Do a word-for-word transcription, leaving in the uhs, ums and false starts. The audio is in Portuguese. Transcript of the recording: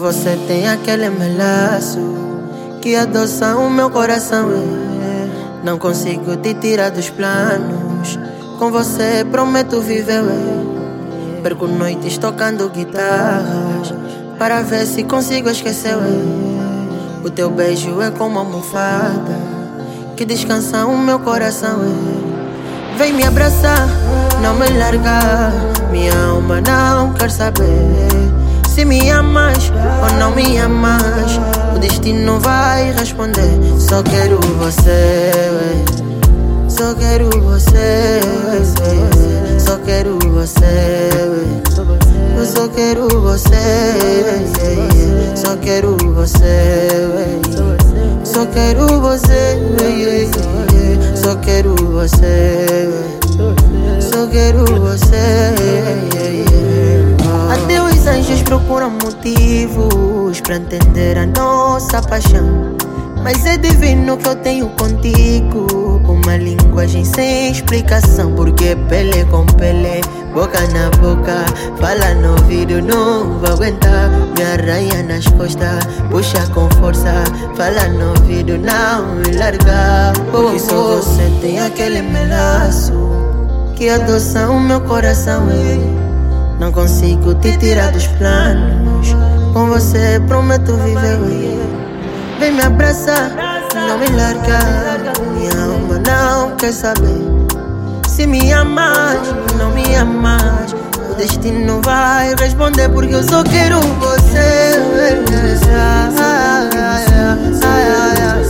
você tem aquele melaço que adoça o meu coração. é. Não consigo te tirar dos planos. Com você prometo viver. é. Perco noites tocando guitarras para ver se consigo esquecer. é. O teu beijo é como uma almofada que descansa o meu coração. é. Vem me abraçar, não me largar. Minha alma não quer saber se me amas ou não me amas. O destino vai responder. Só quero você, só quero você, só quero você, eu só quero você, só quero você, só quero você, só quero você, só quero você. Até os anjos procuram motivos pra entender a nossa paixão, mas é divino que eu tenho contigo, uma linguagem sem explicação. Porque pele com pele, boca na boca, fala no ouvido, não vou aguentar. Me arranha nas costas, puxa com força, fala no ouvido, não me larga. Porque só você tem aquele melaço que adoça o meu coração. é. Não consigo te tirar dos planos. Com você prometo viver. Vem me abraçar, não me largar. Minha alma não quer saber se me amas, não me amas. O destino vai responder. Porque eu só quero você.